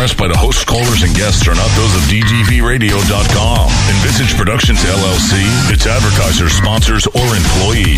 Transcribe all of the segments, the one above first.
expressed by the host, callers, and guests are not those of DGVRadio.com, Envisage Productions LLC, its advertisers, sponsors, or employees.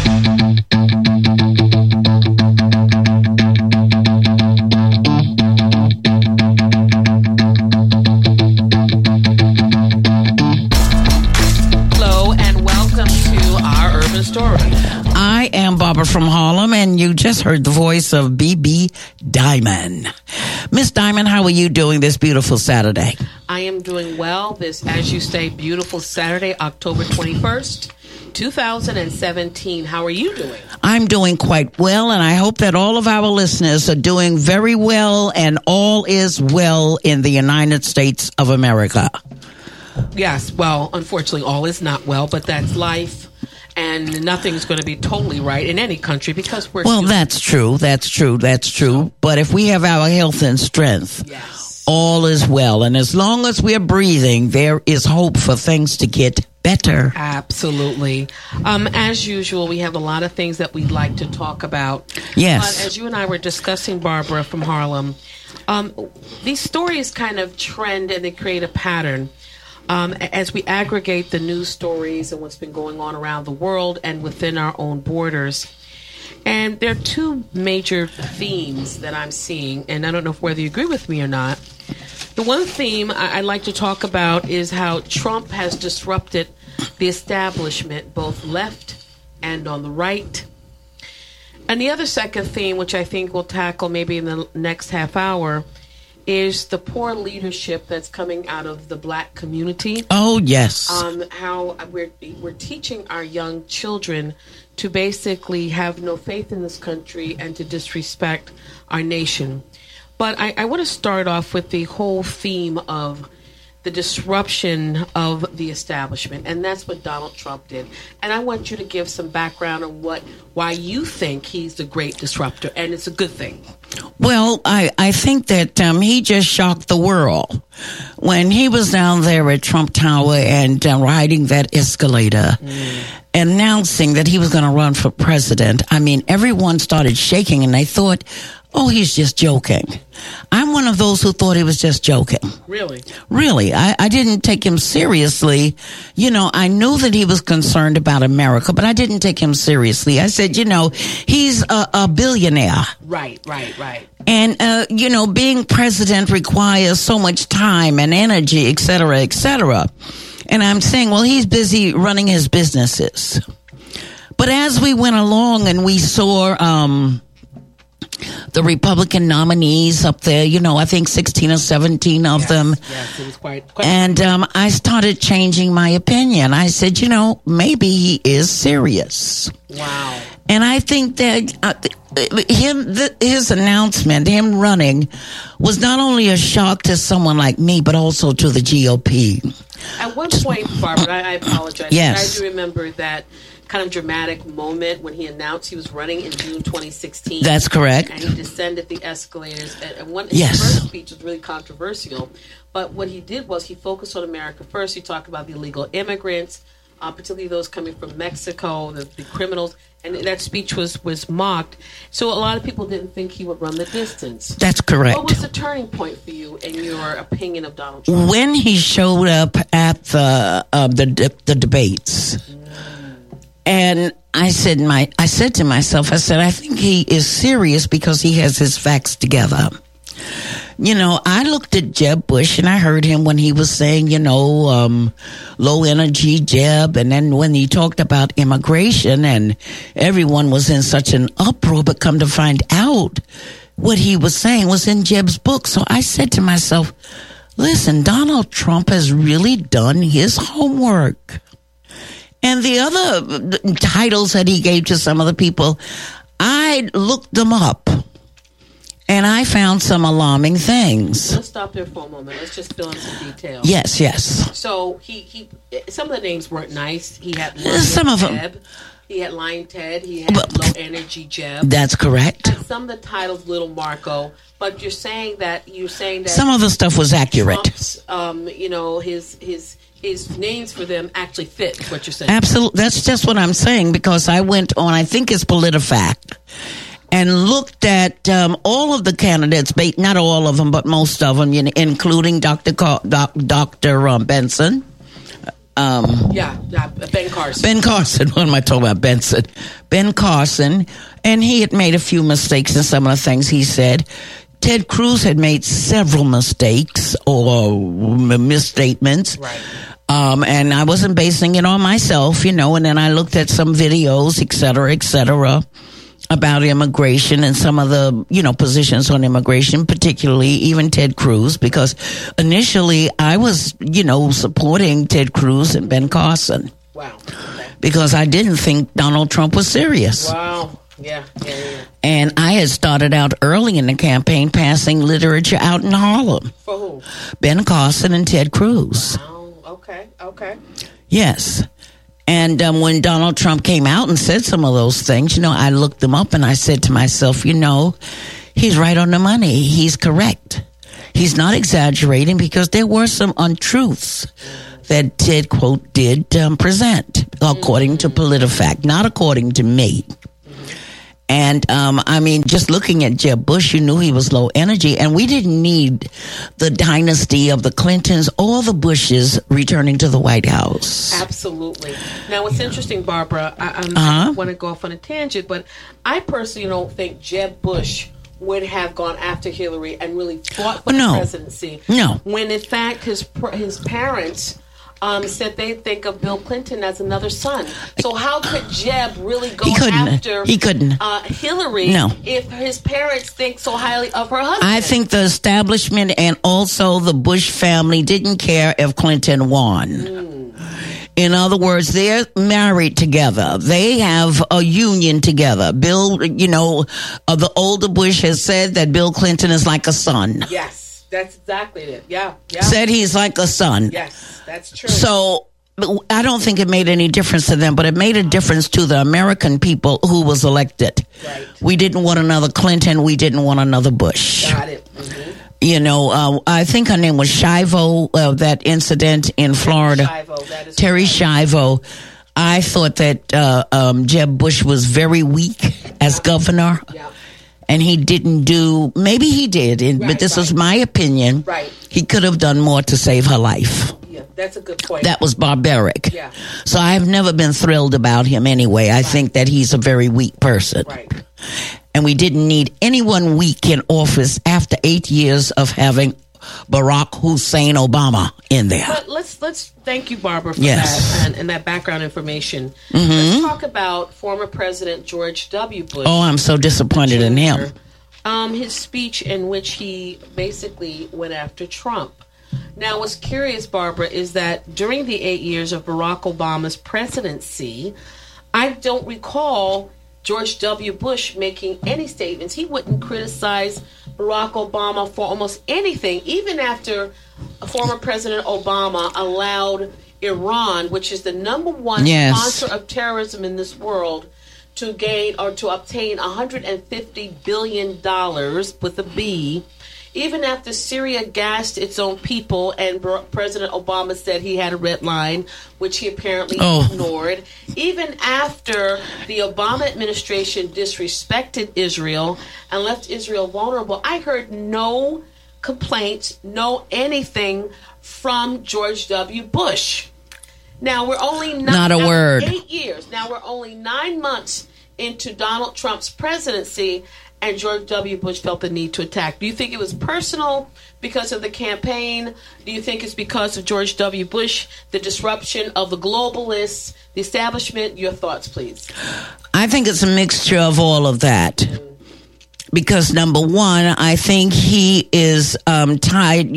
I am Barbara from Harlem, and you just heard the voice of BB Diamond. Miss Diamond, how are you doing this beautiful Saturday? I am doing well this, as you say, beautiful Saturday, October 21st, 2017. How are you doing? I'm doing quite well, and I hope that all of our listeners are doing very well, and all is well in the United States of America. Yes, well, unfortunately, all is not well, but that's life. And nothing's going to be totally right in any country because we're... Well, that's true. That's true. But if we have our health and strength, yes, all is well. And as long as we're breathing, there is hope for things to get better. Absolutely. As usual, we have a lot of things that we'd like to talk about. Yes. But as you and I were discussing, Barbara from Harlem, these stories kind of trend and they create a pattern. As we aggregate the news stories and what's been going on around the world and within our own borders. And there are two major themes that I'm seeing, and I don't know whether you agree with me or not. The one theme I'd like to talk about is how Trump has disrupted the establishment, both left and on the right. And the other second theme, which I think we'll tackle maybe in the next half hour, is the poor leadership that's coming out of the black community. Oh, yes. How we're teaching our young children to basically have no faith in this country and to disrespect our nation. But I want to start off with the whole theme of the disruption of the establishment, and that's what Donald Trump did. And I want you to give some background on why you think he's the great disruptor, and it's a good thing. Well, I think that he just shocked the world when he was down there at Trump Tower and riding that escalator, announcing that he was going to run for president. I mean, everyone started shaking, and they thought, oh, he's just joking. I'm one of those who thought he was just joking. Really? Really. I didn't take him seriously. You know, I knew that he was concerned about America, but I didn't take him seriously. I said, he's a billionaire. Right. And, being president requires so much time and energy, et cetera, et cetera. And I'm saying, well, he's busy running his businesses. But as we went along and we saw the Republican nominees up there, I think 16 or 17 of them. Yes, it was quite. And I started changing my opinion. I said, maybe he is serious. Wow. And I think that his announcement, him running, was not only a shock to someone like me, but also to the GOP. At one point, Barbara, I apologize. Yes. I do remember that kind of dramatic moment when he announced he was running in June 2016. That's correct. And he descended the escalators. And yes. His first speech was really controversial. But what he did was he focused on America first. He talked about the illegal immigrants, particularly those coming from Mexico, the criminals. And that speech was mocked. So a lot of people didn't think he would run the distance. That's correct. What was the turning point for you in your opinion of Donald Trump? When he showed up at the debates. And I said to myself, I think he is serious because he has his facts together. I looked at Jeb Bush and I heard him when he was saying, low energy Jeb. And then when he talked about immigration and everyone was in such an uproar, but come to find out what he was saying was in Jeb's book. So I said to myself, listen, Donald Trump has really done his homework. And the other titles that he gave to some of the people, I looked them up. And I found some alarming things. Let's stop there for a moment. Let's just fill in some details. Yes. So he some of the names weren't nice. He had some of them. Jeb. He had Lion Ted. He had Low Energy Jeb. That's correct. And some of the titles, Little Marco. But you're saying that some of the stuff was accurate. Trump's, his names for them actually fit what you're saying. Absolutely. That's just what I'm saying because I went on, I think it's PolitiFact. and looked at all of the candidates, not all of them, but most of them, including Dr. Benson. Ben Carson. Ben Carson. What am I talking about? Benson. Ben Carson. And he had made a few mistakes in some of the things he said. Ted Cruz had made several mistakes or misstatements. Right. And I wasn't basing it on myself, and then I looked at some videos, et cetera, about immigration and some of the, positions on immigration, particularly even Ted Cruz, because initially I was, supporting Ted Cruz and Ben Carson. Wow. Okay. Because I didn't think Donald Trump was serious. Wow. Yeah. And I had started out early in the campaign passing literature out in Harlem. For who? Ben Carson and Ted Cruz. Wow. Okay. Yes. And when Donald Trump came out and said some of those things, I looked them up and I said to myself, he's right on the money. He's correct. He's not exaggerating, because there were some untruths that Ted, quote, did present, according to PolitiFact, not according to me. And, just looking at Jeb Bush, you knew he was low energy, and we didn't need the dynasty of the Clintons or the Bushes returning to the White House. Absolutely. Now, what's interesting, Barbara, I want to go off on a tangent, but I personally don't think Jeb Bush would have gone after Hillary and really fought for the presidency. No. When, in fact, his parents said they think of Bill Clinton as another son. So how could Jeb really go after Hillary if his parents think so highly of her husband? I think the establishment and also the Bush family didn't care if Clinton won. In other words, they're married together. They have a union together. Bill, the older Bush has said that Bill Clinton is like a son. Yes. That's exactly it. Yeah. Said he's like a son. Yes, that's true. So I don't think it made any difference to them, but it made a difference to the American people who was elected. Right. We didn't want another Clinton. We didn't want another Bush. Got it. Mm-hmm. I think her name was Schiavo, that incident in Florida. Terry Schiavo. I thought that Jeb Bush was very weak as governor. Yeah. And he didn't do, maybe he did, but this was my opinion. Right. He could have done more to save her life. Yeah, that's a good point. That was barbaric. Yeah. So I've never been thrilled about him anyway. I think that he's a very weak person. Right. And we didn't need anyone weak in office after 8 years of having Barack Hussein Obama in there. But let's thank you, Barbara, for that and that background information. Let's talk about former President George W. Bush. Oh, I'm so disappointed in him. His speech in which he basically went after Trump. Now, what's curious, Barbara, is that during the 8 years of Barack Obama's presidency, I don't recall George W. Bush making any statements. He wouldn't criticize Barack Obama for almost anything, even after former President Obama allowed Iran, which is the number one sponsor of terrorism in this world, to gain or to obtain $150 billion with a B. Even after Syria gassed its own people and President Obama said he had a red line, which he apparently ignored. Even after the Obama administration disrespected Israel and left Israel vulnerable, I heard no complaints, no anything from George W. Bush. Now, we're only not a word. 8 years. Now, we're only 9 months into Donald Trump's presidency, and George W. Bush felt the need to attack. Do you think it was personal because of the campaign? Do you think it's because of George W. Bush, the disruption of the globalists, the establishment? Your thoughts, please. I think it's a mixture of all of that. Because number one, I think he is tied,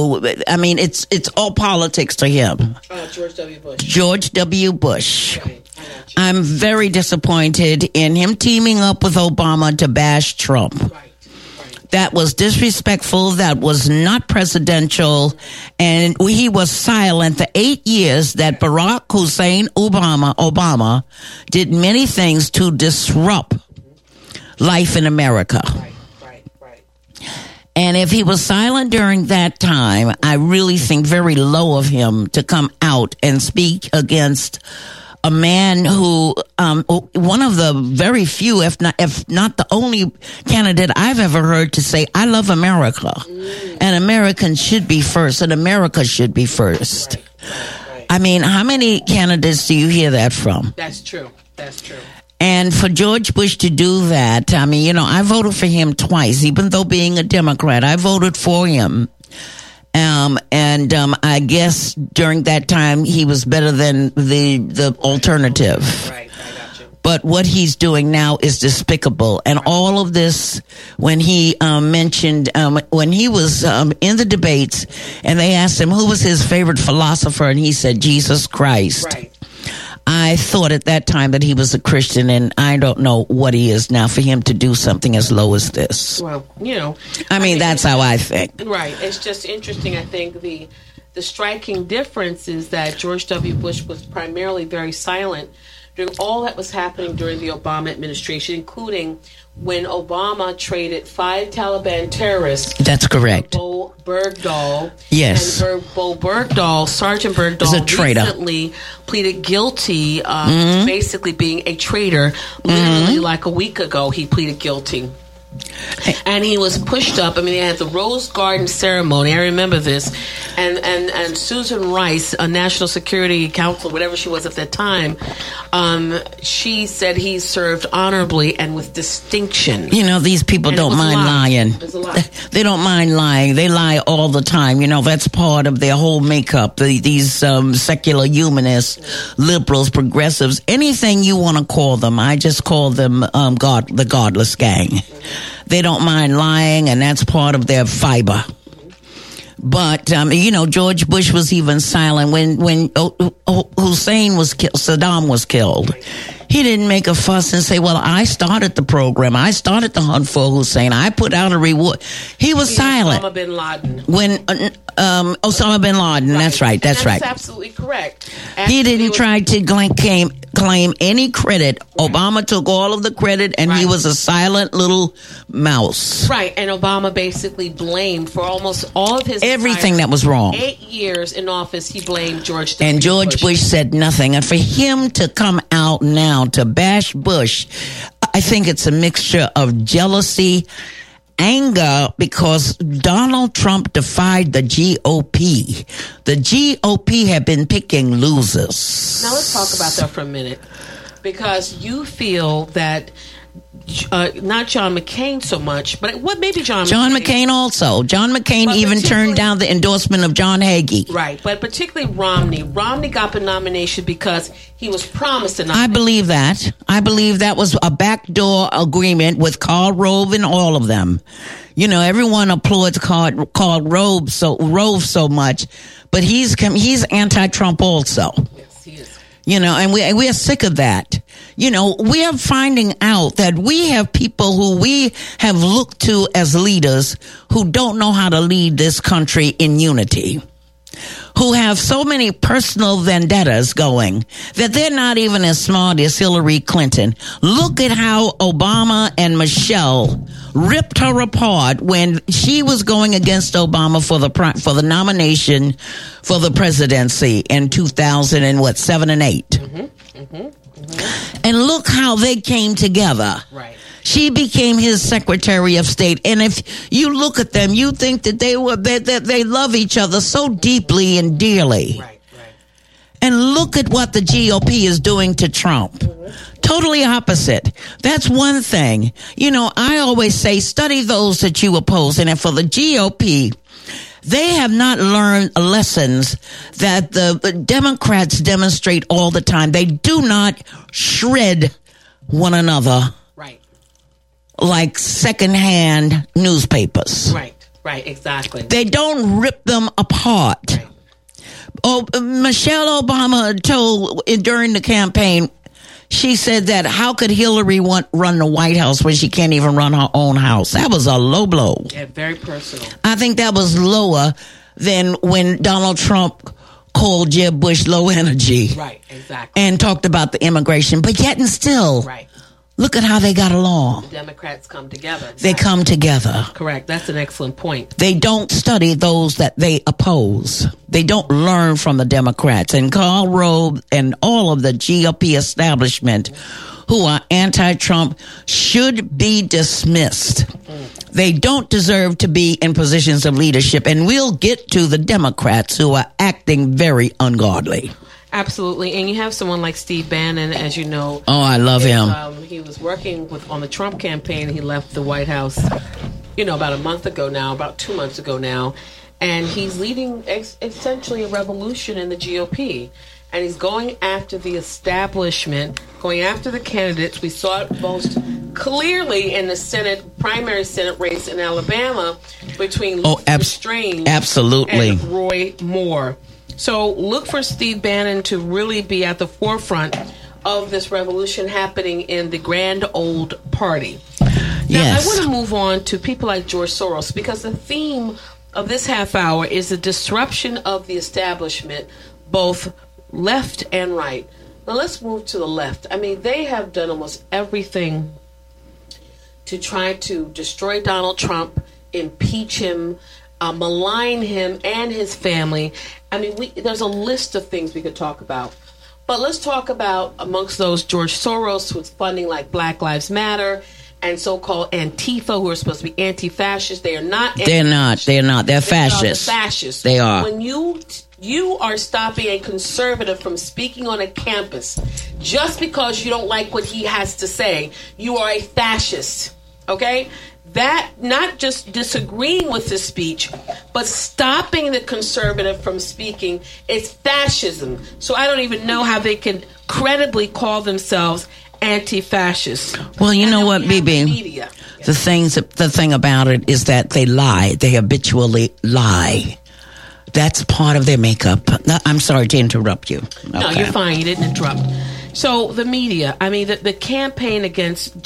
it's all politics to him. George W. Bush. George W. Bush. Right. I'm very disappointed in him teaming up with Obama to bash Trump. Right. That was disrespectful. That was not presidential. And he was silent the 8 years that Barack Hussein Obama did many things to disrupt life in America. Right. And if he was silent during that time, I really think very low of him to come out and speak against a man who, one of the very few, if not the only candidate I've ever heard to say, I love America. And Americans should be first, and America should be first. Right. I mean, how many candidates do you hear that from? That's true. That's true. And for George Bush to do that, I mean, you know, I voted for him twice, even though being a Democrat, I voted for him. I guess during that time he was better than the alternative. Right, I got you. But what he's doing now is despicable. And all of this, when he mentioned, when he was in the debates, and they asked him who was his favorite philosopher, and he said Jesus Christ. Right. I thought at that time that he was a Christian, and I don't know what he is now for him to do something as low as this. Well, you know. I mean that's how I think. Right. It's just interesting. I think the striking difference is that George W. Bush was primarily very silent during all that was happening during the Obama administration, including when Obama traded 5 Taliban terrorists. That's correct. Bo Bergdahl. Yes. And Bo Bergdahl, Sergeant Bergdahl, is a traitor. Recently pleaded guilty to basically being a traitor. Literally like a week ago, he pleaded guilty. And he was pushed up. I mean, they had the Rose Garden ceremony. I remember this. And Susan Rice, a National Security Council, whatever she was at that time, she said he served honorably and with distinction. You know, these people don't mind lying. They don't mind lying. They lie all the time. You know, that's part of their whole makeup. These secular humanists, liberals, progressives, anything you want to call them. I just call them the godless gang. They don't mind lying, and that's part of their fiber. But, you know, George Bush was even silent when Hussein was killed, Saddam was killed. He didn't make a fuss and say, well, I started the program. I started the hunt for Hussein. I put out a reward. He was silent. Osama bin Laden. When Osama bin Laden, right. That's right. That's right. That's absolutely correct. He didn't try to claim any credit. Right. Obama took all of the credit, and he was a silent little mouse. Right, and Obama basically blamed for almost all of his everything that was wrong. 8 years in office, he blamed George W. And George Bush said nothing. And for him to come out now to bash Bush, I think it's a mixture of jealousy, anger, because Donald Trump defied the GOP. The GOP have been picking losers. Now let's talk about that for a minute, because you feel that not John McCain so much, but what maybe John McCain also. John McCain even turned down the endorsement of John Hagee. Right, but particularly Romney. Romney got the nomination because he was promised a nomination. I believe that. I believe that was a backdoor agreement with Karl Rove and all of them. You know, everyone applauds Karl Rove so much, but he's anti-Trump also. Yes, he is. You know, and we are sick of that. You know, we are finding out that we have people who we have looked to as leaders who don't know how to lead this country in unity, who have so many personal vendettas going that they're not even as smart as Hillary Clinton. Look at how Obama and Michelle ripped her apart when she was going against Obama for the nomination for the presidency in 2007 and 8. And look how they came together. Right. She became his Secretary of State, and if you look at them, you think that they love each other so deeply and dearly. Right. And look at what the GOP is doing to Trump. Totally opposite. That's one thing. You know, I always say, study those that you oppose, and for the GOP, they have not learned lessons that the Democrats demonstrate all the time. They do not shred one another. Right. Like secondhand newspapers. Right, exactly. They don't rip them apart. Right. Michelle Obama told during the campaign, she said that how could Hillary run the White House when she can't even run her own house? That was a low blow. Yeah, very personal. I think that was lower than when Donald Trump called Jeb Bush low energy. Right, exactly. And talked about the immigration, but yet and still. Right. Look at how they got along. The Democrats come together. They come together. Correct. That's an excellent point. They don't study those that they oppose. They don't learn from the Democrats. And Karl Rove and all of the GOP establishment who are anti-Trump should be dismissed. They don't deserve to be in positions of leadership. And we'll get to the Democrats who are acting very ungodly. Absolutely. And you have someone like Steve Bannon, as you know. Oh, I love him. He was working on the Trump campaign. He left the White House, about a month ago now, about 2 months ago now. And he's leading essentially a revolution in the GOP. And he's going after the establishment, going after the candidates. We saw it most clearly in the primary Senate race in Alabama between Luther Strange and Roy Moore. So look for Steve Bannon to really be at the forefront of this revolution happening in the grand old party. Now, I want to move on to people like George Soros, because the theme of this half hour is the disruption of the establishment, both left and right. Now let's move to the left. I mean, they have done almost everything to try to destroy Donald Trump, impeach him, malign him and his family. I mean, there's a list of things we could talk about. But let's talk about, amongst those, George Soros, who's funding like Black Lives Matter and so-called Antifa, who are supposed to be anti-fascist. They are not. They're not. They're fascists. Fascists. They are. When you are stopping a conservative from speaking on a campus just because you don't like what he has to say, you are a fascist. Okay? That, not just disagreeing with his speech, but stopping the conservative from speaking, is fascism. So I don't even know how they can credibly call themselves anti-fascist. Well, you know what, Bibi? The thing about it is that they lie. They habitually lie. That's part of their makeup. I'm sorry to interrupt you. Okay. No, you're fine. You didn't interrupt. So the media, I mean, the campaign against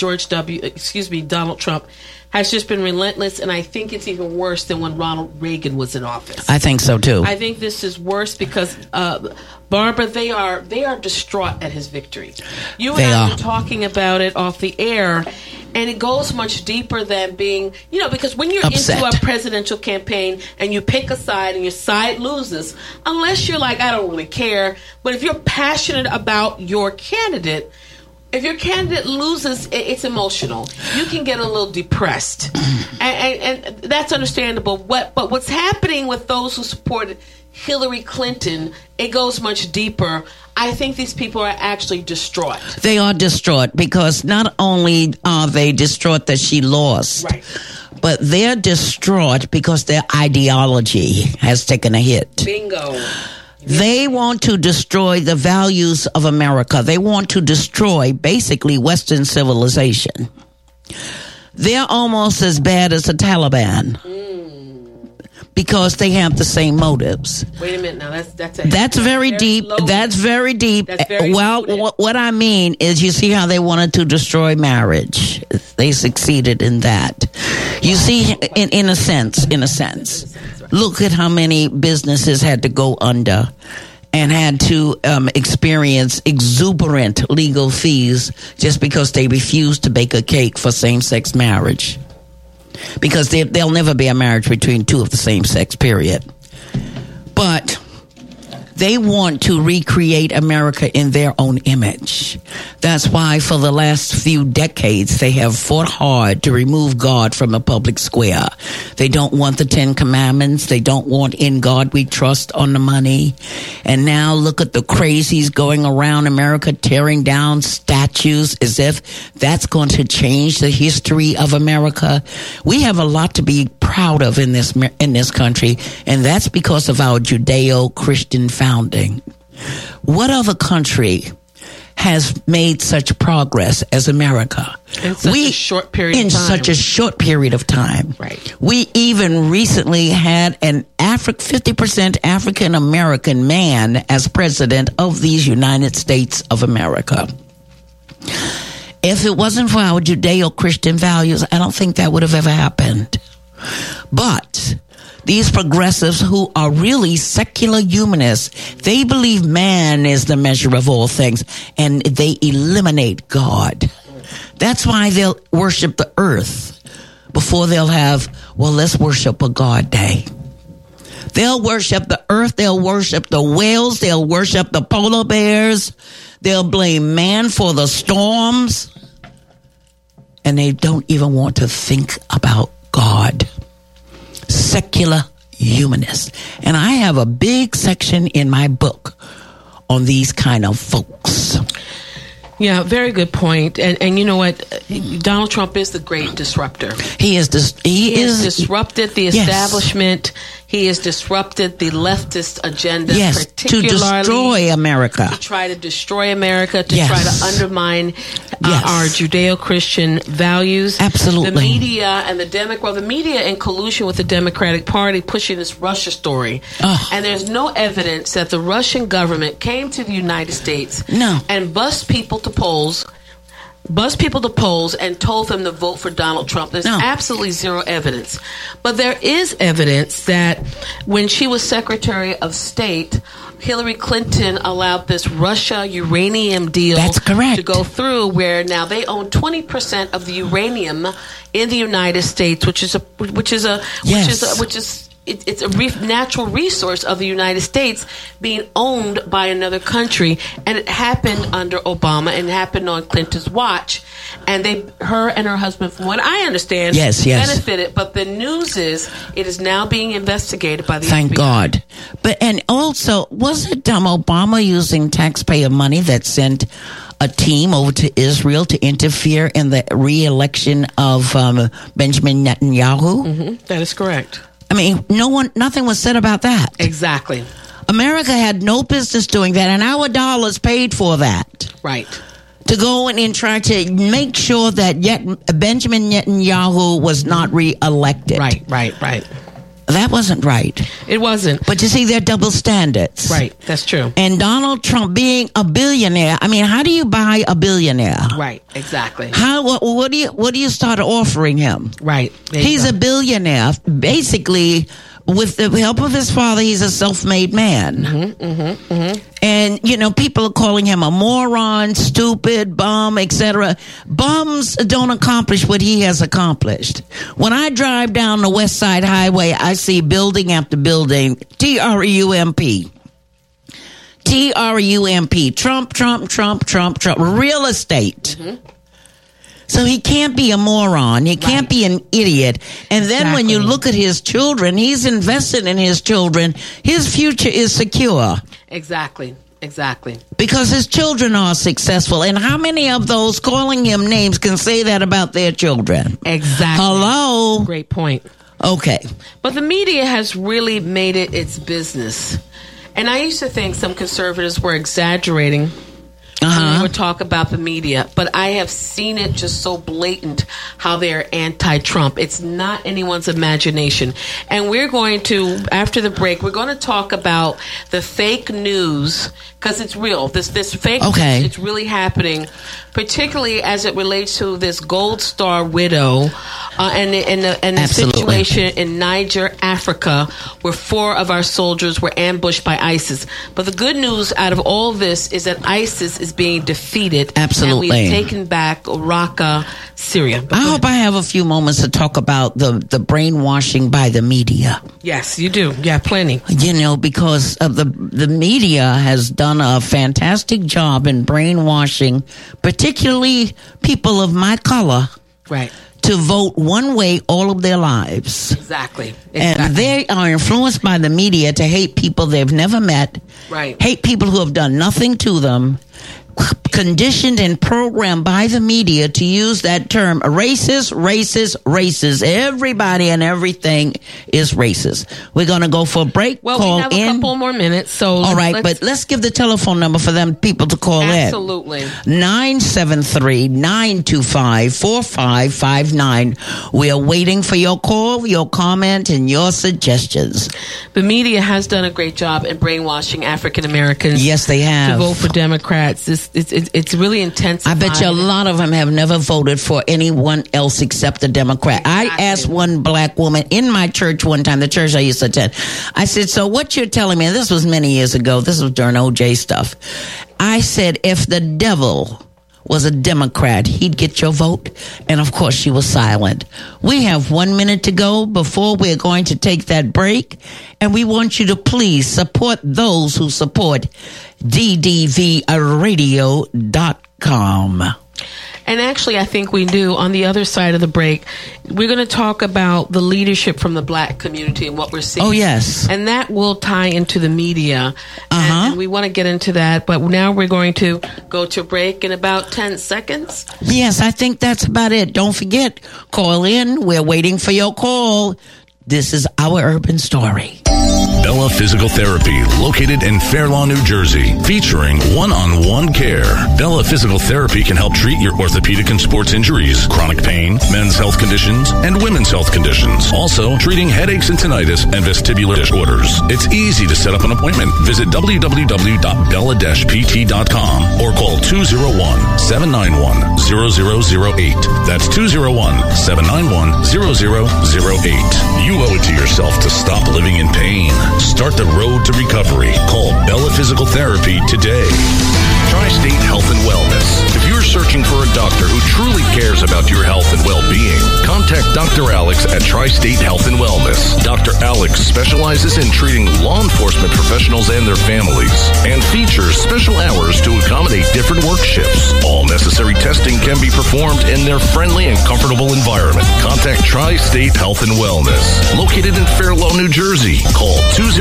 Donald Trump has just been relentless, and I think it's even worse than when Ronald Reagan was in office. I think so too. I think this is worse because, Barbara, they are distraught at his victory. You and I were talking about it off the air, and it goes much deeper than being, because when you're upset into a presidential campaign and you pick a side and your side loses, unless you're like, I don't really care, but if you're passionate about your candidate, if your candidate loses, it's emotional. You can get a little depressed, and that's understandable. But what's happening with those who supported Hillary Clinton, it goes much deeper. I think these people are actually distraught. They are distraught because not only are they distraught that she lost, right, but they're distraught because their ideology has taken a hit. Bingo. They want to destroy the values of America. They want to destroy, basically, Western civilization. They're almost as bad as the Taliban because they have the same motives. Wait a minute now. That's very deep. Loaded. That's very deep. That's very what I mean is, you see how they wanted to destroy marriage. They succeeded in that. You see, in a sense. Look at how many businesses had to go under and had to experience exuberant legal fees just because they refused to bake a cake for same-sex marriage. Because there'll never be a marriage between two of the same sex, period. But they want to recreate America in their own image. That's why for the last few decades, they have fought hard to remove God from the public square. They don't want the 10 Commandments. They don't want "In God We Trust" on the money. And now look at the crazies going around America tearing down statues as if that's going to change the history of America. We have a lot to be proud of in this country, and that's because of our Judeo-Christian founding. What other country has made such progress as America? In such a short period of time. Right. We even recently had an 50% African American man as president of these United States of America. If it wasn't for our Judeo-Christian values, I don't think that would have ever happened. But these progressives who are really secular humanists, they believe man is the measure of all things, and they eliminate God. That's why they'll worship the earth before they'll have, well, let's worship a God day. They'll worship the earth. They'll worship the whales. They'll worship the polar bears. They'll blame man for the storms. And they don't even want to think about God. Secular humanists. And I have a big section in my book on these kind of folks. Yeah, very good point. And you know what? Donald Trump is the great disruptor. He has disrupted the establishment. Yes. He has disrupted the leftist agenda, yes, particularly to destroy America. To try to destroy America, to yes. try to undermine yes. our Judeo-Christian values. Absolutely. The media and the media in collusion with the Democratic Party pushing this Russia story. Oh. And there's no evidence that the Russian government came to the United States and bussed people to polls and told them to vote for Donald Trump. There's absolutely zero evidence. But there is evidence that when she was Secretary of State, Hillary Clinton allowed this Russia uranium deal to go through, where now they own 20% of the uranium in the United States, which is it's a natural resource of the United States being owned by another country, and it happened under Obama and it happened on Clinton's watch, and her and her husband, from what I understand, benefited. But the news is it is now being investigated by the Thank FBI. God. And also, was it Obama using taxpayer money that sent a team over to Israel to interfere in the re-election of Benjamin Netanyahu? Mm-hmm. That is correct. I mean, nothing was said about that. Exactly. America had no business doing that, and our dollars paid for that. Right. To go in and try to make sure that Benjamin Netanyahu was not re-elected. Right. That wasn't right. It wasn't. But you see, they're double standards. Right, that's true. And Donald Trump being a billionaire, I mean, how do you buy a billionaire? Right, exactly. What do you start offering him? Right. He's a billionaire. Basically, with the help of his father, he's a self-made man. And, people are calling him a moron, stupid, bum, etc. Bums don't accomplish what he has accomplished. When I drive down the West Side Highway, I see building after building, TRUMP. TRUMP. Trump. Real estate. So he can't be a moron. He can't be an idiot. And then when you look at his children, he's invested in his children. His future is secure. Exactly. Because his children are successful. And how many of those calling him names can say that about their children? Exactly. Hello? Great point. Okay. But the media has really made it its business. And I used to think some conservatives were exaggerating when they would talk about the media, but I have seen it just so blatant how they're anti-Trump. It's not anyone's imagination. And we're going to, after the break, we're going to talk about the fake news, because it's real. This fake news, it's really happening, particularly as it relates to this Gold Star widow and the situation in Niger, Africa, where 4 of our soldiers were ambushed by ISIS. But the good news out of all this is that ISIS is being defeated. Absolutely. And we've taken back Raqqa, Syria. I hope I have a few moments to talk about the brainwashing by the media. Yes, you do. Yeah, plenty. Because of the media has done a fantastic job in brainwashing, particularly people of my color. Right. To vote one way all of their lives. Exactly. And they are influenced by the media to hate people they've never met. Right. Hate people who have done nothing to them. Conditioned and programmed by the media to use that term, racist. Everybody and everything is racist. We're going to go for a break. Well, we have a couple more minutes. So all right, but let's give the telephone number for them people to call in. Absolutely. 973-925-4559. We are waiting for your call, your comment, and your suggestions. The media has done a great job in brainwashing African Americans. Yes, they have. To vote for Democrats. It's really intense. I bet you a lot of them have never voted for anyone else except a Democrat. Exactly. I asked one black woman in my church one time, the church I used to attend, I said, so what you're telling me, and this was many years ago, this was during OJ stuff. I said, if the devil was a Democrat, he'd get your vote. And of course, she was silent. We have 1 minute to go before we're going to take that break. And we want you to please support those who support DDVRadio.com. And actually, I think we do. On the other side of the break, we're going to talk about the leadership from the black community and what we're seeing. Oh, yes. And that will tie into the media. And we want to get into that. But now we're going to go to break in about 10 seconds. Yes, I think that's about it. Don't forget, call in. We're waiting for your call. This is Our Urban Story. Bella Physical Therapy, located in Fair Lawn, New Jersey, featuring one-on-one care. Bella Physical Therapy can help treat your orthopedic and sports injuries, chronic pain, men's health conditions, and women's health conditions. Also, treating headaches and tinnitus and vestibular disorders. It's easy to set up an appointment. Visit www.bella-pt.com or call 201-791-0008. That's 201-791-0008. You owe it to yourself to stop living in pain. Start the road to recovery. Call Bella Physical Therapy today. Tri-State Health and Wellness. If you're searching for a doctor who truly cares about your health and well-being, contact Dr. Alex at Tri-State Health and Wellness. Dr. Alex specializes in treating law enforcement professionals and their families and features special hours to accommodate different work shifts. All necessary testing can be performed in their friendly and comfortable environment. Contact Tri-State Health and Wellness, located in Fair Lawn, New Jersey. Call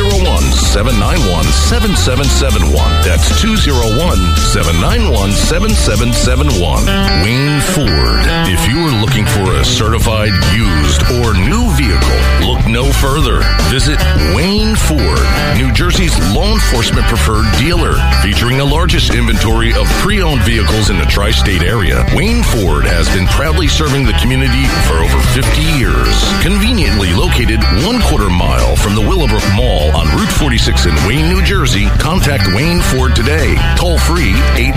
201-791-7771. That's 201-791-7771. Wayne Ford. If you're looking for a certified, used, or new vehicle, look no further. Visit Wayne Ford, New Jersey's law enforcement preferred dealer, featuring the largest inventory of pre-owned vehicles in the tri-state area. Wayne Ford has been proudly serving the community for over 50 years. Conveniently located 1/4 mile from the Willowbrook Mall on Route 46 in Wayne, New Jersey, contact Wayne Ford today. Toll free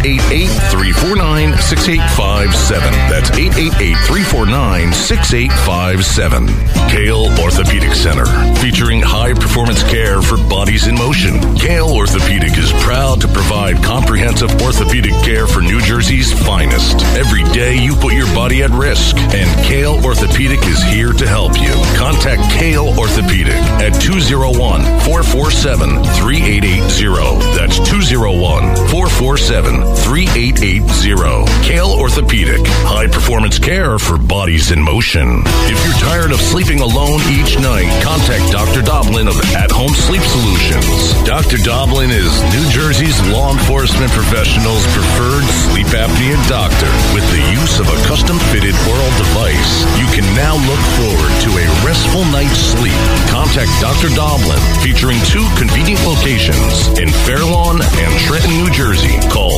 888-349-6857. That's 888-349-6857. Kale Orthopedic Center, featuring high-performance care for bodies in motion. Kale Orthopedic is proud to provide comprehensive orthopedic care for New Jersey's finest. Every day you put your body at risk, and Kale Orthopedic is here to help you. Contact Kale Orthopedic at 201-447-3880. That's 201-447-3880. Kale Orthopedic, high-performance care for bodies in motion. If you're tired of sleeping alone each night, contact Dr. Doblin of At Home Sleep Solutions. Dr. Doblin is New Jersey's law enforcement professional's preferred sleep apnea doctor. With the use of a custom-fitted oral device, you can now look forward to a restful night's sleep. Contact Dr. Doblin, featuring 2 convenient locations in Fair Lawn and Trenton, New Jersey. Call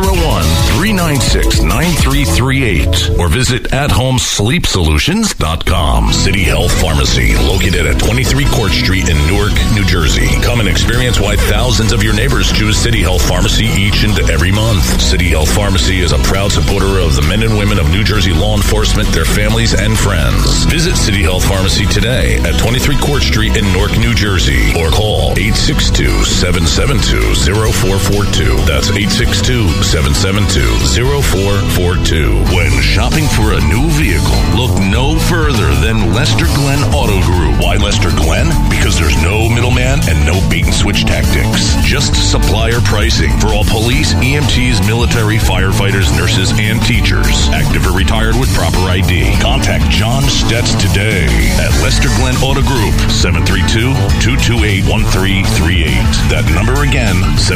201-396-9338 or visit athomesleepsolutions.com. City Health Pharmacy, located at 23 Court Street in Newark, New Jersey. Come and experience why thousands of your neighbors choose City Health Pharmacy each and every month. City Health Pharmacy is a proud supporter of the men and women of New Jersey law enforcement, their families, and friends. Visit City Health Pharmacy today at 23 Court Street in Newark, New Jersey, or call 862-772-0442. That's 862-772-0442. When shopping for a new vehicle, look no further than Lester Glenn Auto Group. Why Lester Glenn? Because there's no middleman and no bait and switch tactics. Just supplier pricing for all police, EMTs, military, firefighters, nurses, and teachers. Active or retired with proper ID. Contact John Stetz today at Lester Glenn Auto Group, 732-228-1338. That number again,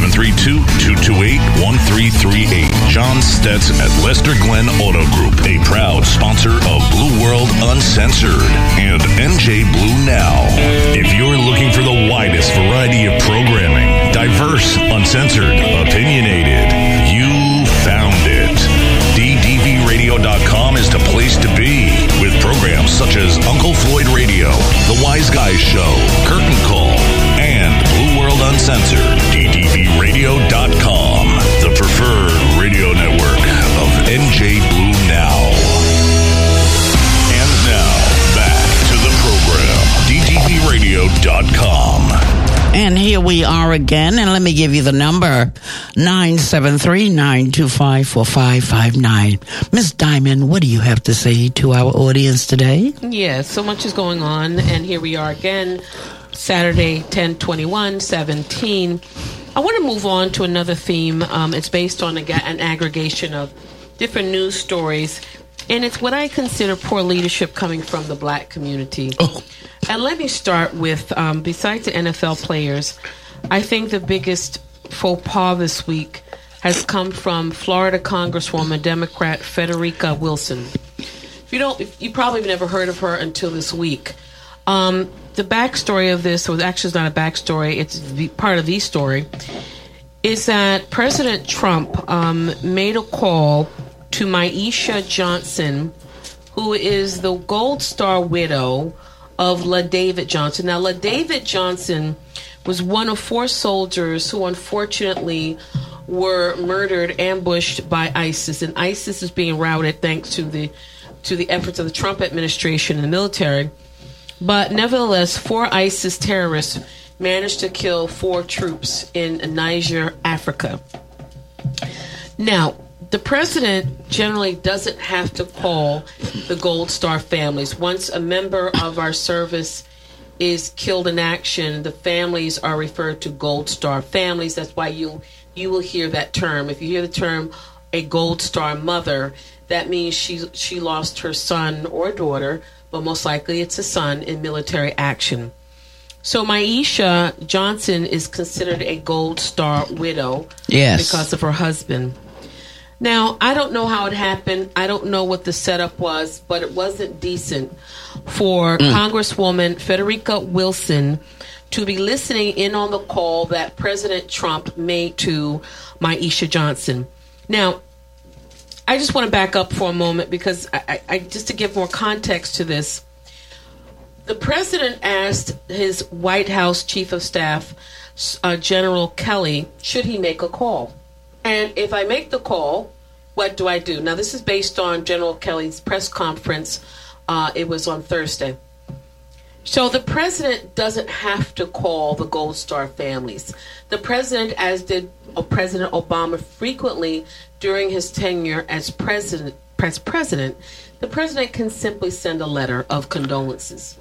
732-228-1338. John Stetz at Lester Glenn Auto Group, a proud sponsor of Blue World Uncensored and NJ Blue Now. If you're looking for the widest variety of programming, diverse, uncensored, opinionated, you found it. DDVRadio.com is the place to be, with programs such as Uncle Floyd Radio, The Wise Guys Show, Curtain Call, and Blue World Uncensored. DDVRadio.com, the preferred radio network of NJ Blue Now. And now, back to the program. DDVRadio.com. And here we are again, and let me give you the number, 973-925-4559. Miss Diamond, what do you have to say to our audience today? Yes, so much is going on, and here we are again, Saturday, 10/21/17. I want to move on to another theme. It's based on an aggregation of different news stories, and it's what I consider poor leadership coming from the black community. And let me start with, besides the NFL players, I think the biggest faux pas this week has come from Florida Congresswoman, Democrat Frederica Wilson. If you probably have never heard of her until this week. The backstory of this, or actually it's not a backstory, it's part of the story, is that President Trump made a call to Myesha Johnson, who is the Gold Star widow of LaDavid Johnson. Now, LaDavid Johnson was one of 4 soldiers who unfortunately were murdered, ambushed by ISIS, and ISIS is being routed thanks to the efforts of the Trump administration and the military. But nevertheless, 4 ISIS terrorists managed to kill 4 troops in Niger, Africa. Now, the president generally doesn't have to call the Gold Star families. Once a member of our service is killed in action, the families are referred to Gold Star families. That's why you will hear that term. If you hear the term a Gold Star mother, that means she lost her son or daughter, but most likely it's a son in military action. So Myesha Johnson is considered a Gold Star widow because of her husband. Now, I don't know how it happened. I don't know what the setup was, but it wasn't decent for Congresswoman Frederica Wilson to be listening in on the call that President Trump made to Myesha Johnson. Now, I just want to back up for a moment because I just to give more context to this. The president asked his White House Chief of Staff, General Kelly, should he make a call? And if I make the call, what do I do? Now, this is based on General Kelly's press conference. It was on Thursday. So the president doesn't have to call the Gold Star families. The president, as did President Obama frequently during his tenure as president, the president can simply send a letter of condolences.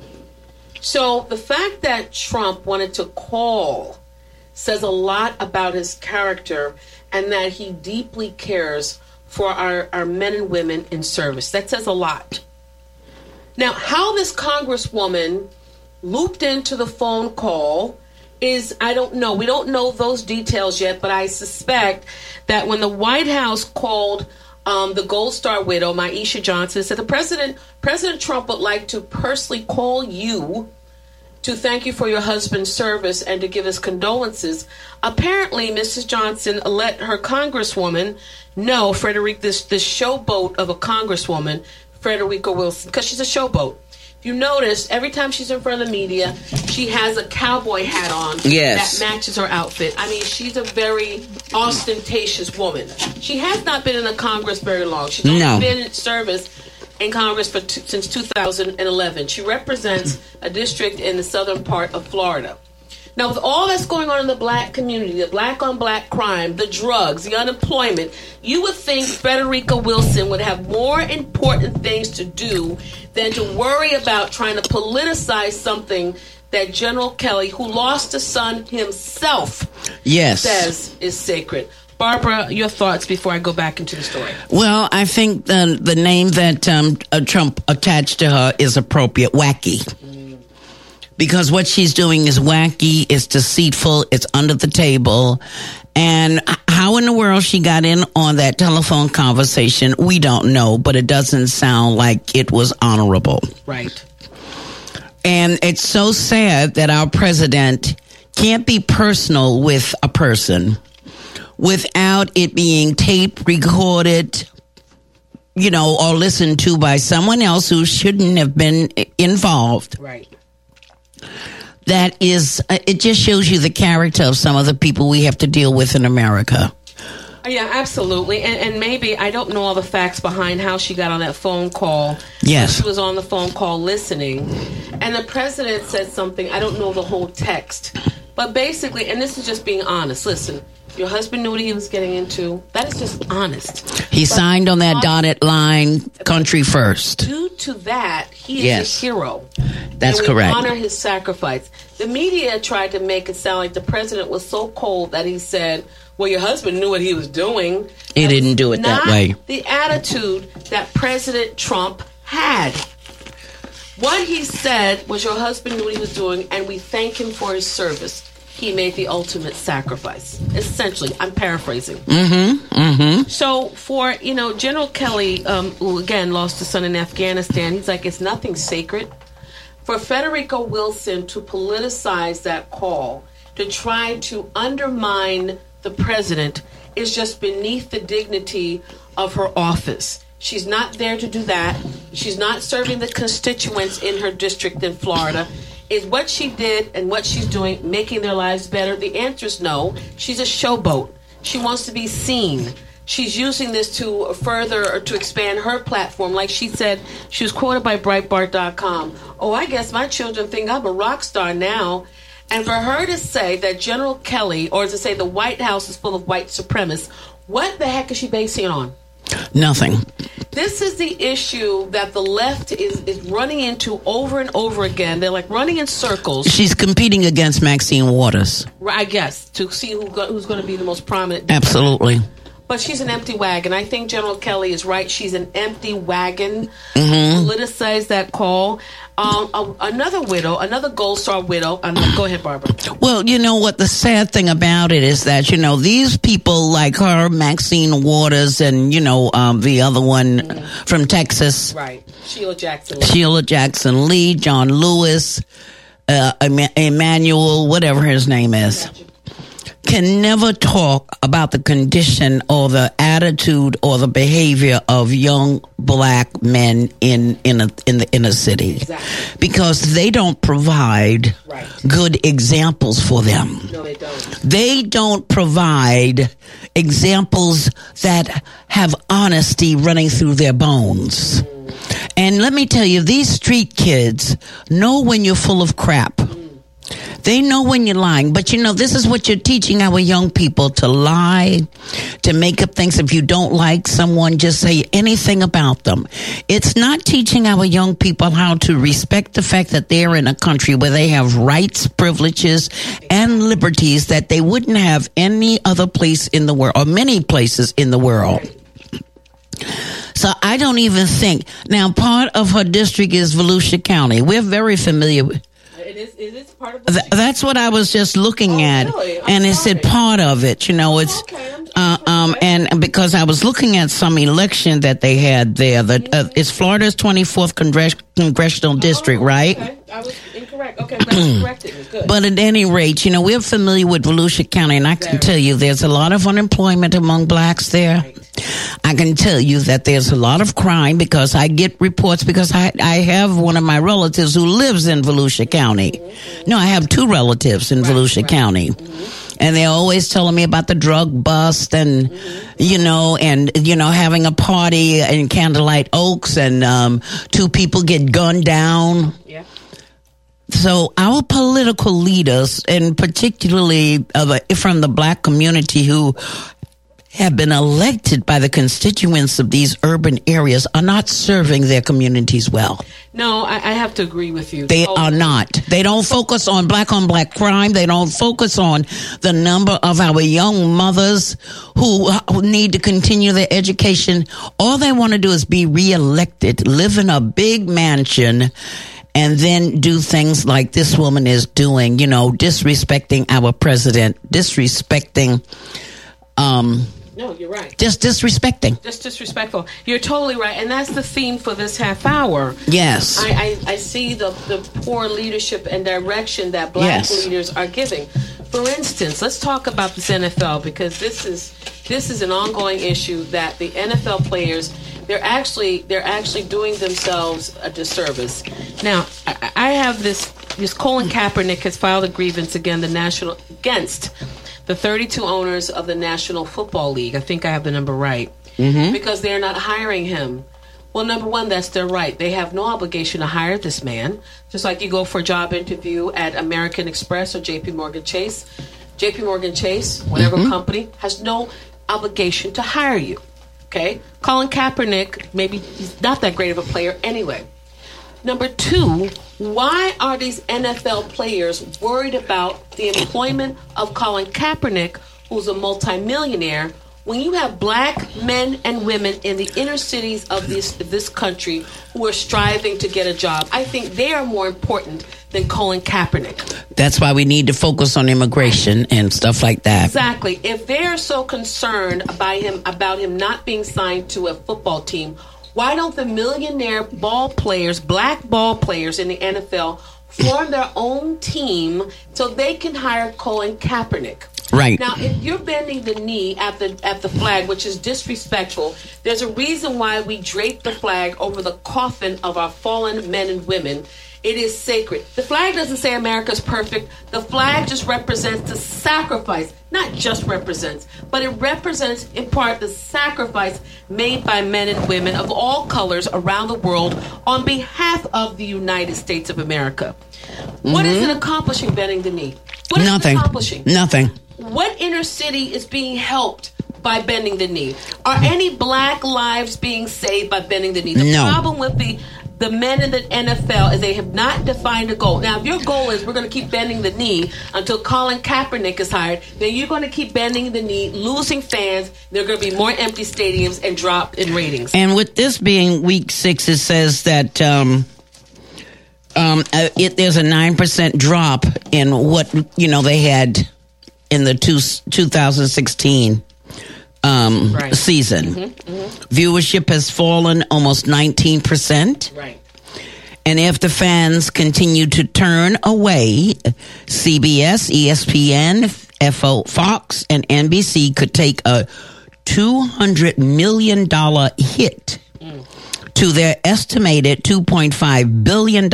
So the fact that Trump wanted to call says a lot about his character and that he deeply cares for our men and women in service. That says a lot. Now, how this congresswoman looped into the phone call is, I don't know. We don't know those details yet, but I suspect that when the White House called the Gold Star widow, Myesha Johnson, said President Trump would like to personally call you to thank you for your husband's service and to give his condolences. Apparently, Mrs. Johnson let her congresswoman know, this showboat of a congresswoman, Frederica Wilson, because she's a showboat. If you notice, every time she's in front of the media, she has a cowboy hat on that matches her outfit. I mean, she's a very ostentatious woman. She has not been in the Congress very long. She's only been in service in Congress since 2011. She represents a district in the southern part of Florida. Now, with all that's going on in the black community, the black-on-black crime, the drugs, the unemployment, you would think Frederica Wilson would have more important things to do than to worry about trying to politicize something that General Kelly, who lost a son himself, says is sacred. Barbara, your thoughts before I go back into the story. Well, I think the name that Trump attached to her is appropriate, wacky. Because what she's doing is wacky, it's deceitful, it's under the table. And how in the world she got in on that telephone conversation, we don't know, but it doesn't sound like it was honorable. Right. And it's so sad that our president can't be personal with a person without it being tape recorded, or listened to by someone else who shouldn't have been involved. Right. That is, it just shows you the character of some of the people we have to deal with in America. Yeah, absolutely. And maybe, I don't know all the facts behind how she got on that phone call. Yes. She was on the phone call listening. And the president said something, I don't know the whole text, But basically, and this is just being honest. Listen, your husband knew what he was getting into. That is just honest. He signed on that dotted line, country first. Due to that, he is a hero. That's and we correct. honor his sacrifice. The media tried to make it sound like the president was so cold that he said, well, your husband knew what he was doing. He didn't do it that way. The attitude that President Trump had. What he said was your husband knew what he was doing, and we thank him for his service. He made the ultimate sacrifice. Essentially, I'm paraphrasing. So for, General Kelly, who again lost a son in Afghanistan, he's like, it's nothing sacred. For Federico Wilson to politicize that call, to try to undermine the president, is just beneath the dignity of her office. She's not there to do that. She's not serving the constituents in her district in Florida. Is what she did and what she's doing making their lives better? The answer is no. She's a showboat. She wants to be seen. She's using this to further or to expand her platform. Like she said, she was quoted by Breitbart.com. Oh, I guess my children think I'm a rock star now. And for her to say that General Kelly, or to say the White House is full of white supremacists, what the heck is she basing it on? Nothing. This is the issue that the left is running into over and over again. They're like running in circles. She's competing against Maxine Waters. I guess, to see who's going to be the most prominent. Absolutely. But she's an empty wagon. I think General Kelly is right. She's an empty wagon. Politicize that call. Another widow, another Gold Star widow. Go ahead, Barbara. Well, you know what? The sad thing about it is that, these people like her, Maxine Waters, and, the other one from Texas. Right. Sheila Jackson Lee, John Lewis, Emmanuel, whatever his name is. Can never talk about the condition or the attitude or the behavior of young black men in the inner city, because they don't provide good examples for them. No, they don't. They don't provide examples that have honesty running through their bones. And let me tell you, these street kids know when you're full of crap. They know when you're lying, but this is what you're teaching our young people, to lie, to make up things. If you don't like someone, just say anything about them. It's not teaching our young people how to respect the fact that they're in a country where they have rights, privileges, and liberties that they wouldn't have any other place in the world, or many places in the world. So I don't even think. Now, part of her district is Volusia County. We're very familiar with. It is part of that's what I was just looking at, really? and it said part of it. It's and because I was looking at some election that they had there. That it's Florida's 24th congressional district, right? Okay. I was incorrect. Okay, I'm glad you corrected me. Good. But at any rate, we're familiar with Volusia County, and I can tell you there's a lot of unemployment among blacks there. Right. I can tell you that there's a lot of crime, because I get reports, because I have one of my relatives who lives in Volusia County. No, I have two relatives in Volusia County. And they're always telling me about the drug bust and, having a party in Candlelight Oaks and 2 people get gunned down. Yeah. So our political leaders, and particularly from the black community who have been elected by the constituents of these urban areas, are not serving their communities well. No, I have to agree with you. They are not. They don't focus on black crime. They don't focus on the number of our young mothers who need to continue their education. All they want to do is be reelected, live in a big mansion, and then do things like this woman is doing, disrespecting our president, disrespecting, no, you're right. Just disrespecting. Just disrespectful. You're totally right. And that's the theme for this half hour. Yes. I see the poor leadership and direction that black leaders are giving. For instance, let's talk about this NFL, because this is an ongoing issue that the NFL players, they're actually doing themselves a disservice. Now, I have this Colin Kaepernick has filed a grievance against the 32 owners of the National Football League. I think I have the number right. Because they're not hiring him. Well, number one, that's their right. They have no obligation to hire this man. Just like you go for a job interview at American Express or JP Morgan Chase. JP Morgan Chase, whatever company, has no obligation to hire you. Okay? Colin Kaepernick, maybe he's not that great of a player anyway. Number two, why are these NFL players worried about the employment of Colin Kaepernick, who's a multimillionaire, when you have black men and women in the inner cities of this country who are striving to get a job? I think they are more important than Colin Kaepernick. That's why we need to focus on immigration and stuff like that. Exactly. If they're so concerned about him not being signed to a football team, why don't the millionaire ball players, black ball players in the NFL, form their own team so they can hire Colin Kaepernick? Right. Now, if you're bending the knee at the flag, which is disrespectful, there's a reason why we drape the flag over the coffin of our fallen men and women. It is sacred. The flag doesn't say America's perfect. The flag just represents the sacrifice. Not just represents, but it represents in part the sacrifice made by men and women of all colors around the world on behalf of the United States of America. What is it accomplishing, bending the knee? What is Nothing. it accomplishing? Nothing. What inner city is being helped by bending the knee? Are any black lives being saved by bending the knee? The problem with the men in the NFL is they have not defined a goal. Now, if your goal is we're going to keep bending the knee until Colin Kaepernick is hired, then you're going to keep bending the knee, losing fans. There are going to be more empty stadiums and drop in ratings. And with this being week 6, it says that there's a 9% drop in what they had in the 2016 season. Viewership has fallen almost 19%. Right. And if the fans continue to turn away, CBS, ESPN, Fox, and NBC could take a $200 million hit to their estimated $2.5 billion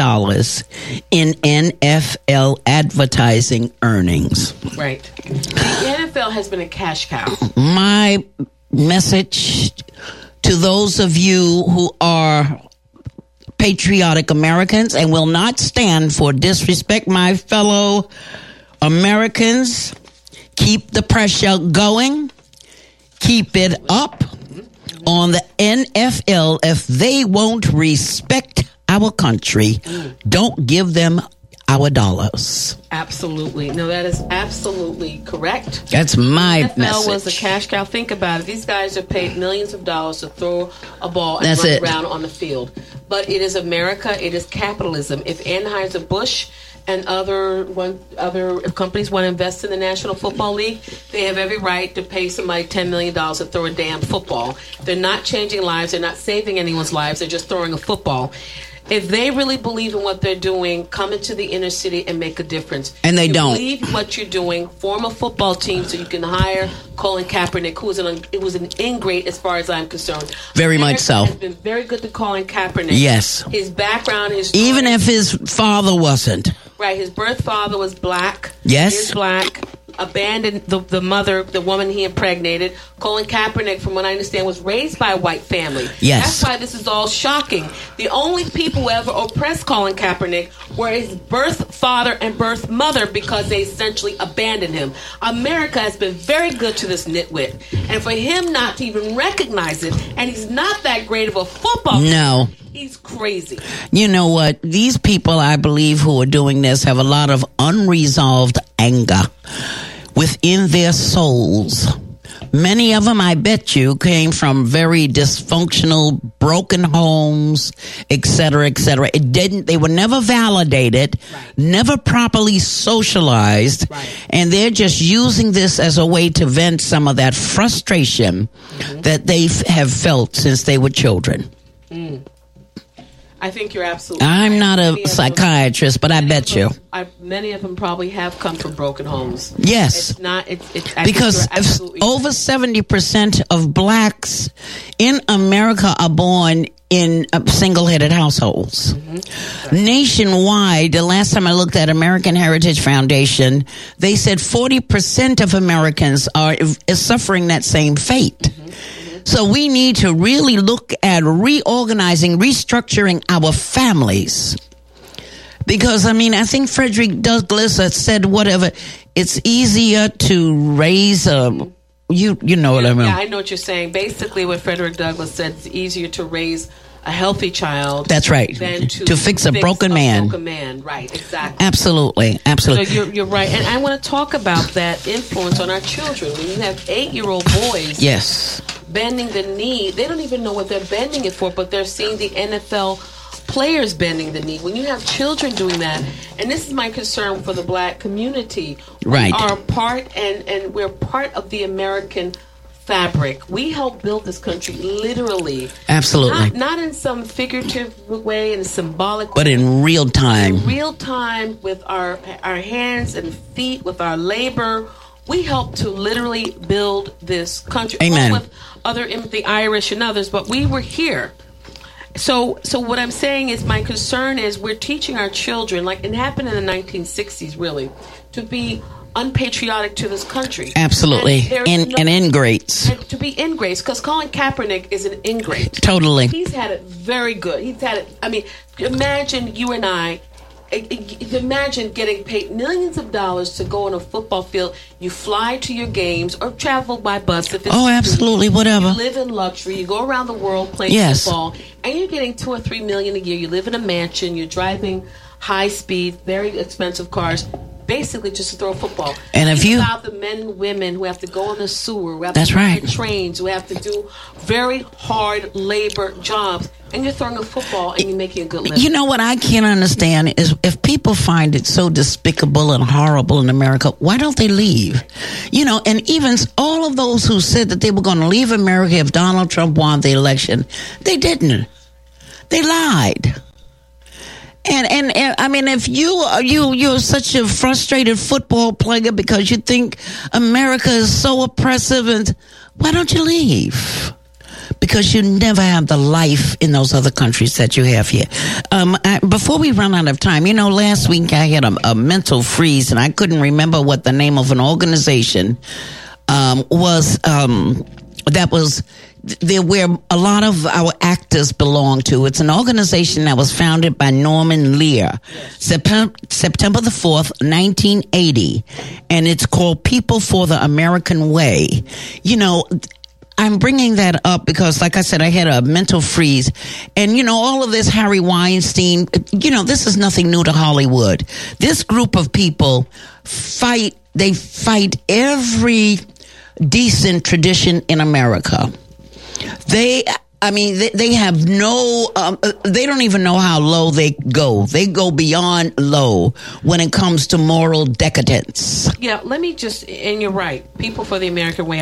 in NFL advertising earnings. Right. The NFL has been a cash cow. My message to those of you who are patriotic Americans and will not stand for disrespect, my fellow Americans, keep the pressure going, keep it up on the NFL. If they won't respect our country, don't give them our dollars. Absolutely. No, that is absolutely correct. That's my NFL message. was a cash cow. Think about it. These guys are paid millions of dollars to throw a ball and That's run it. around on the field. But it is America. It is capitalism. If Anheuser-Busch and other companies want to invest in the National Football League, they have every right to pay somebody $10 million to throw a damn football. They're not changing lives. They're not saving anyone's lives. They're just throwing a football. If they really believe in what they're doing, come into the inner city and make a difference. And they if you don't. believe what you're doing, form a football team so you can hire Colin Kaepernick, who was an ingrate as far as I'm concerned. Very much so. Has been very good to Colin Kaepernick. Yes. His background, his Even if his father wasn't. right, his birth father was black. Yes. He is black. Abandoned the mother, the woman he impregnated. Colin Kaepernick, from what I understand, was raised by a white family. Yes. That's why this is all shocking. The only people who ever oppressed Colin Kaepernick were his birth father and birth mother because they essentially abandoned him. America has been very good to this nitwit. And for him not to even recognize it, and he's not that great of a football player. No. He's crazy. You know what? These people, I believe, who are doing this have a lot of unresolved anger within their souls. Many of them, I bet you, came from very dysfunctional, broken homes, et cetera, et cetera. They were never validated, never properly socialized, and they're just using this as a way to vent some of that frustration that they have felt since they were children. I think you're absolutely I'm right. not Many a of psychiatrist, but I bet you. Many of them probably have come from broken homes. Yes. It's not. I Because think you're absolutely over 70% of blacks in America are born in single-headed households. Nationwide, the last time I looked at American Heritage Foundation, they said 40% of Americans are suffering that same fate. So we need to really look at reorganizing, restructuring our families. Because, I mean, I think Frederick Douglass said whatever, it's easier to raise a... You know what I mean? Yeah, I know what you're saying. Basically, what Frederick Douglass said, it's easier to raise a healthy child. That's right. Than to fix a broken man. Broken man, right? Exactly. Absolutely. So you're right, and I want to talk about that influence on our children. When you have 8-year-old boys, yes, bending the knee, they don't even know what they're bending it for, but they're seeing the NFL players bending the knee. When you have children doing that, and this is my concern for the black community, right? We are part, and we're part of the American fabric. We help build this country literally. Absolutely. Not in some figurative way, in a symbolic but way. In real time. In real time, with our hands and feet, with our labor. We help to literally build this country. Amen. Along with the Irish and others, but we were here. So what I'm saying is, my concern is we're teaching our children, like it happened in the 1960s, really, to be unpatriotic to this country. Absolutely. And ingrates. And to be ingrates, because Colin Kaepernick is an ingrate. Totally. He's had it very good. He's had it, I mean, imagine you and I, imagine getting paid millions of dollars to go on a football field. You fly to your games or travel by bus. If it's absolutely, whatever. You live in luxury. You go around the world playing football, and you're getting $2 or $3 million a year. You live in a mansion. You're driving high speed, very expensive cars, basically just to throw a football. And if you about the men and women who have to go in the sewer, who have that's to right. ride trains, who have to do very hard labor jobs, and you're throwing a football and you're making a good living. You know what I can't understand is if people find it so despicable and horrible in America, why don't they leave? You know, and even all of those who said that they were going to leave America if Donald Trump won the election, they didn't. They lied. And I mean, if you're such a frustrated football player because you think America is so oppressive, and why don't you leave? Because you never have the life in those other countries that you have here. Before we run out of time, you know, last week I had a mental freeze and I couldn't remember what the name of an organization was. That was there where a lot of our actors belong to. It's an organization that was founded by Norman Lear, September the 4th, 1980, and it's called People for the American Way. You know, I'm bringing that up because, like I said, I had a mental freeze. And, you know, all of this Harry Weinstein, you know, this is nothing new to Hollywood. This group of people fight every decent tradition in America. They have no, they don't even know how low they go. They go beyond low when it comes to moral decadence. Yeah, let me just, and you're right, People for the American Way.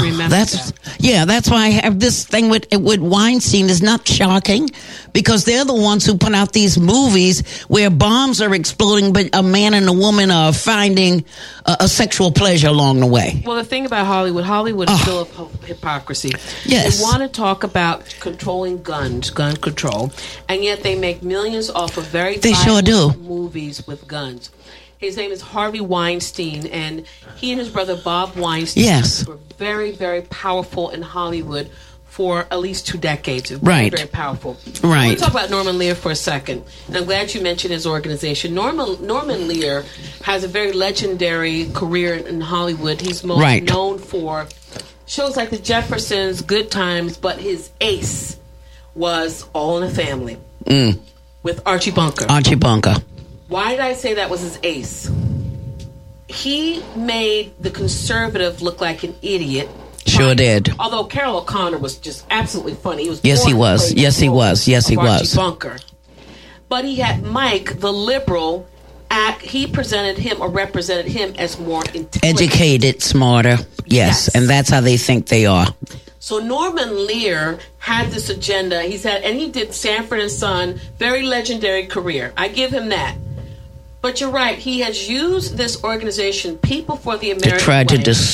That's why I have this thing with Weinstein is not shocking, because they're the ones who put out these movies where bombs are exploding, but a man and a woman are finding a sexual pleasure along the way. Well, the thing about Hollywood is full of hypocrisy. Yes. They want to talk about controlling gun control, and yet they make millions off of very violent movies with guns. His name is Harvey Weinstein, and he and his brother Bob Weinstein were very, very powerful in Hollywood for at least 2 decades. Very, very powerful. Right. Let's talk about Norman Lear for a second. And I'm glad you mentioned his organization. Norman Lear has a very legendary career in Hollywood. He's most known for shows like The Jeffersons, Good Times, but his ace was All in the Family with Archie Bunker. Archie Bunker. Why did I say that was his ace? He made the conservative look like an idiot. Sure did. Although Carol O'Connor was just absolutely funny. He was he was. Archie Bunker. But he had Mike, the liberal, he presented him or represented him as more intelligent. Educated, smarter. Yes, and that's how they think they are. So Norman Lear had this agenda. He did Sanford and Son, very legendary career. I give him that. But you're right. He has used this organization, People for the American Way, to try to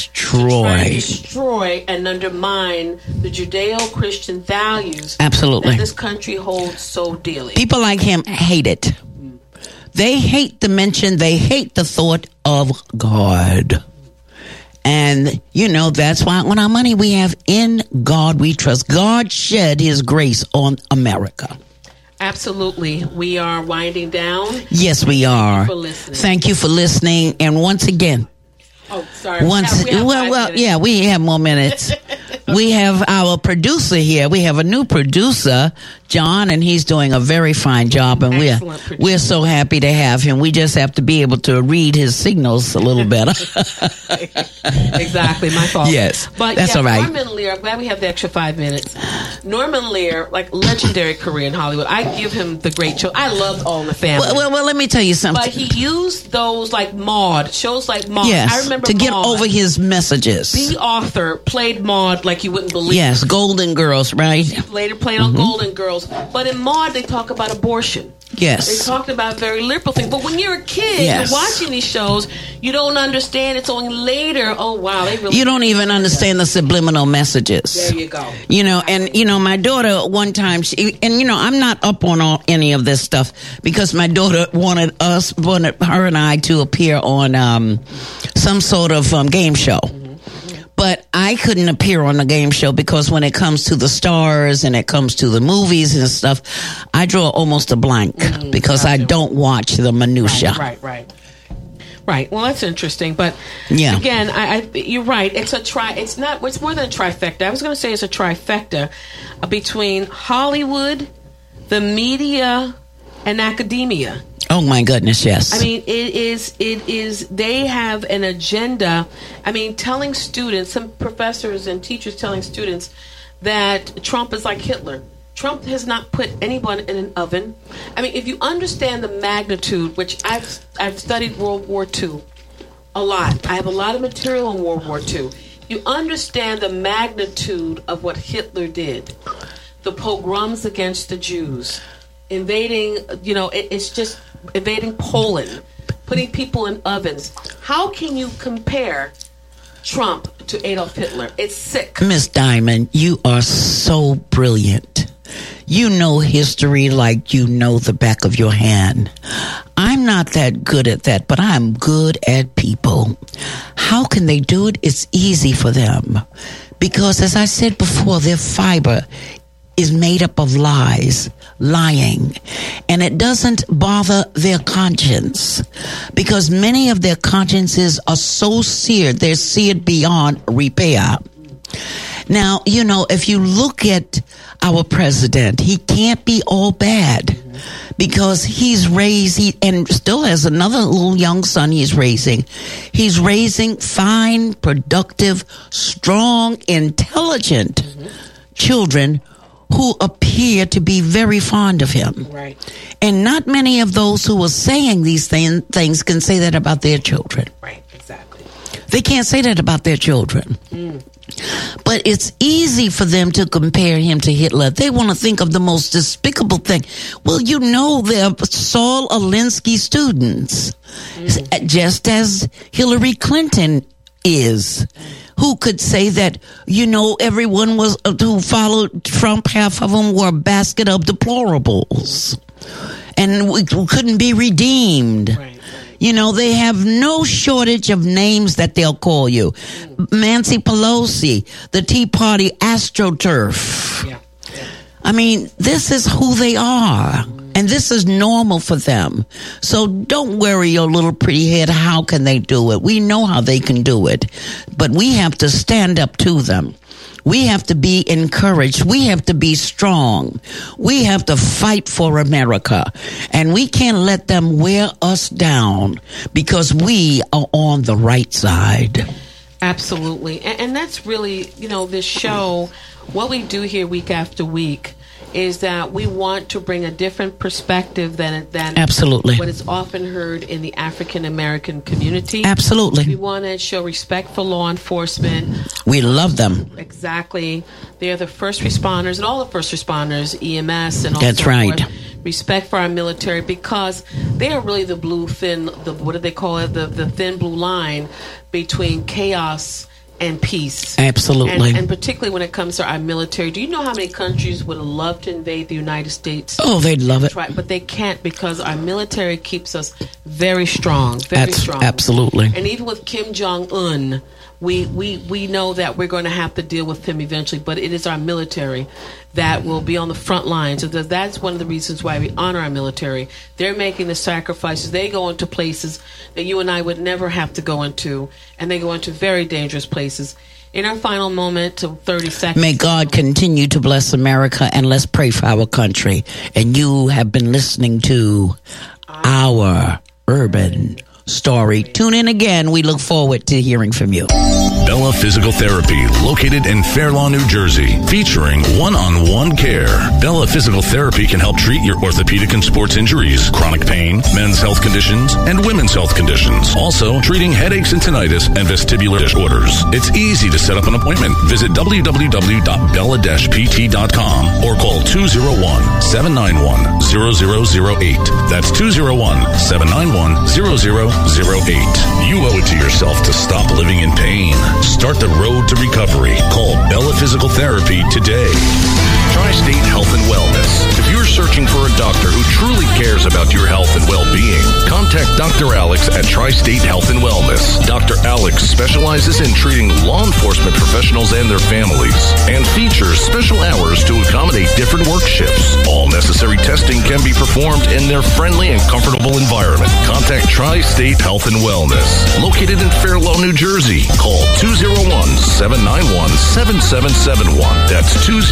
destroy and undermine the Judeo-Christian values absolutely that this country holds so dearly. People like him hate it. They hate the mention. They hate the thought of God. And, that's why on our money we have "In God We Trust." God shed his grace on America. Absolutely. We are winding down. Yes, we are. Thank you for listening. Thank you for listening. And once again, oh, sorry. We have more minutes. We have our producer here. We have a new producer, John, and he's doing a very fine job. And we're so happy to have him. We just have to be able to read his signals a little better. Exactly, my fault. Yes, but that's all right. Norman Lear, I'm glad we have the extra 5 minutes. Norman Lear, like legendary career in Hollywood. I give him the great show. I loved All in the Family. Well, let me tell you something. But he used those like Maude, shows like Maude. Yes, I remember to get Maude. over his messages. The author played Maude like you wouldn't believe. Yes, Golden Girls, right? Later played on Golden Girls. But in Maude, they talk about abortion. Yes. They talked about very liberal things. But when you're a kid, yes, you're watching these shows, you don't understand. It's only later, oh, wow. They really you don't even understand the subliminal messages. There you go. My daughter one time, I'm not up on any of this stuff because my daughter wanted her and I to appear on some sort of game show. But I couldn't appear on the game show because when it comes to the stars and it comes to the movies and stuff, I draw almost a blank because I don't watch the minutia. Right. Well, that's interesting. But again, you're right. It's more than a trifecta. I was going to say it's a trifecta between Hollywood, the media, and academia. Oh my goodness, yes. I mean, it is, they have an agenda. I mean, telling students, some professors and teachers telling students that Trump is like Hitler. Trump has not put anyone in an oven. I mean, if you understand the magnitude, which I've studied World War II a lot. I have a lot of material on World War II. You understand the magnitude of what Hitler did. The pogroms against the Jews. Invading, it's just invading Poland, putting people in ovens. How can you compare Trump to Adolf Hitler? It's sick. Miss Diamond, you are so brilliant. You know history like you know the back of your hand. I'm not that good at that, but I'm good at people. How can they do it? It's easy for them. Because as I said before, their fiber is made up of lies, lying, and it doesn't bother their conscience because many of their consciences are so seared, they're seared beyond repair. Now, if you look at our president, he can't be all bad because he's raised, and still has another little young son he's raising. He's raising fine, productive, strong, intelligent children who appear to be very fond of him. Right. And not many of those who are saying these things can say that about their children. Right, exactly. They can't say that about their children. But it's easy for them to compare him to Hitler. They want to think of the most despicable thing. Well, they're Saul Alinsky students, just as Hillary Clinton is. Who could say that, everyone who followed Trump, half of them were a basket of deplorables and we couldn't be redeemed. Right. They have no shortage of names that they'll call you. Nancy Pelosi, the Tea Party AstroTurf. Yeah. I mean, this is who they are. And this is normal for them. So don't worry your little pretty head. How can they do it? We know how they can do it. But we have to stand up to them. We have to be encouraged. We have to be strong. We have to fight for America. And we can't let them wear us down because we are on the right side. Absolutely. And that's really, this show, what we do here week after week is that we want to bring a different perspective than absolutely what is often heard in the African American community. Absolutely. We want to show respect for law enforcement. We love them. Exactly. They're the first responders and all the first responders, EMS and all that's so right. forth. Respect for our military because they are really the blue thin, what do they call it? The thin blue line between chaos and peace. Absolutely. And particularly when it comes to our military. Do you know how many countries would have loved to invade the United States? Oh, they'd love it. But they can't because our military keeps us very strong. Very strong. Absolutely. And even with Kim Jong-un, we know that we're going to have to deal with him eventually, but it is our military that will be on the front lines. So that's one of the reasons why we honor our military. They're making the sacrifices. They go into places that you and I would never have to go into, and they go into very dangerous places. In our final moment, to 30 seconds. May God continue to bless America, and let's pray for our country. And you have been listening to Our Urban Story. Tune in again. We look forward to hearing from you. Bella Physical Therapy, located in Fair Lawn, New Jersey, featuring one-on-one care. Bella Physical Therapy can help treat your orthopedic and sports injuries, chronic pain, men's health conditions, and women's health conditions. Also, treating headaches and tinnitus and vestibular disorders. It's easy to set up an appointment. Visit www.bella-pt.com or call 201-791-0008. That's 201-791-0008. You owe it to yourself to stop living in pain. Start the road to recovery. Call Bella Physical Therapy today. Tri-State Health and Wellness. If you're searching for a doctor who truly cares about your health and well-being, contact Dr. Alex at Tri-State Health and Wellness. Dr. Alex specializes in treating law enforcement professionals and their families and features special hours to accommodate different work shifts. All necessary testing can be performed in their friendly and comfortable environment. Contact Tri-State Health and Wellness, located in Fair Lawn, New Jersey. Call 201-791-7771. That's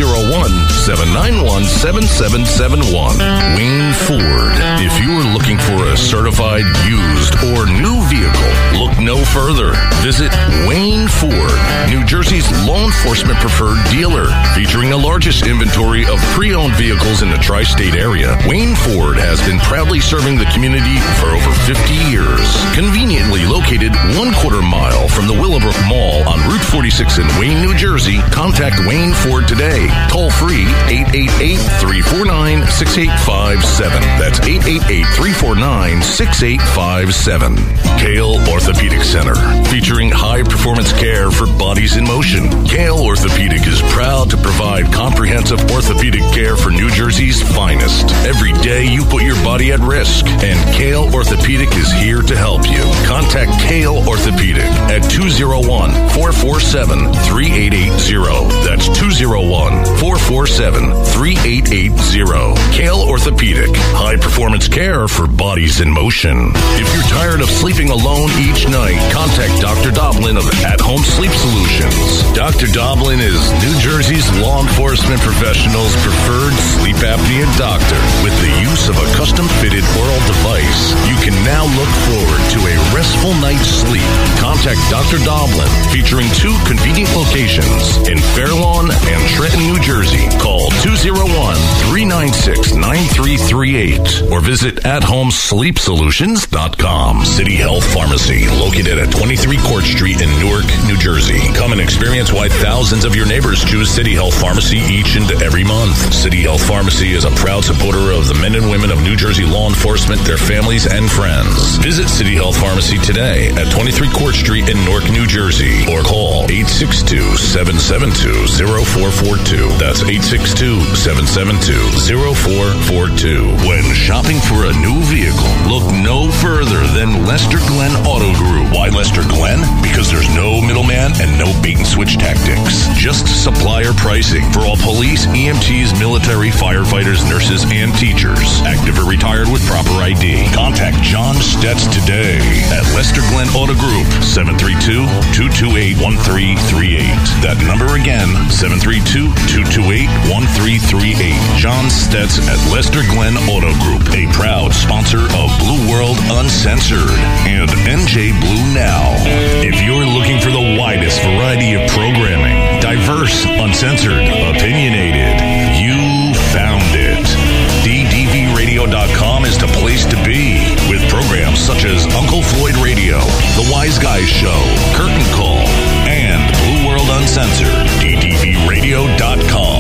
201-791-7771. Wayne Ford. If you're looking for a certified used or new vehicle, look no further. Visit Wayne Ford, New Jersey's law enforcement preferred dealer, featuring the largest inventory of pre-owned vehicles in the tri-state area. Wayne Ford has been proudly serving the community for over 50 years. Conveniently located 1/4 mile from the Willowbrook Mall on Route 46 in Wayne, New Jersey, contact Wayne Ford today. Toll free 888-349-6857. That's 888-349-6857. Kale Orthopedic Center, featuring high-performance care for bodies in motion. Kale Orthopedic is proud to provide comprehensive orthopedic care for New Jersey's finest. Every day you put your body at risk, and Kale Orthopedic is here to help you. Contact Kale Orthopedic at 201-447-3880. That's 201-447-3880. Kale Orthopedic, high-performance care for bodies in motion. If you're tired of sleeping alone each night, contact Dr. Doblin of At Home Sleep Solutions. Dr. Doblin is New Jersey's law enforcement professional's preferred sleep apnea doctor. With the use of a custom-fitted oral device, you can now look forward to a restful night's sleep. Contact Dr. Doblin, featuring 2 convenient locations in Fair Lawn and Trenton, New Jersey. Call 201-396-9338 or visit athomesleepsolutions.com. City Health Pharmacy, located at 23 Court Street in Newark, New Jersey. Come and experience why thousands of your neighbors choose City Health Pharmacy each and every month. City Health Pharmacy is a proud supporter of the men and women of New Jersey law enforcement, their families, and friends. Visit City Health Pharmacy today at 23 Court Street in Newark, New Jersey, or call 862-772-0442. That's 862-772-0442. When shopping for a new vehicle, look no further than Lester Glenn Auto Group. Why Lester Glenn? Because there's no middleman and no bait and switch tactics. Just supplier pricing for all police, EMTs, military, firefighters, nurses, and teachers. Active or retired with proper ID. Contact John Stetz today at Lester Glenn Auto Group, 732-228-1338. That number again, 732-228-1338. John Stetz at Lester Glenn Auto Group, a proud sponsor of Blue World Uncensored and NJ Blue Now. If you're looking for the widest variety of programming, diverse, uncensored, opinionated, you found it. DDVRadio.com is the place to be, with programs such as Uncle Floyd Radio, The Wise Guys Show, Curtain Call, and Blue World Uncensored. DDVRadio.com.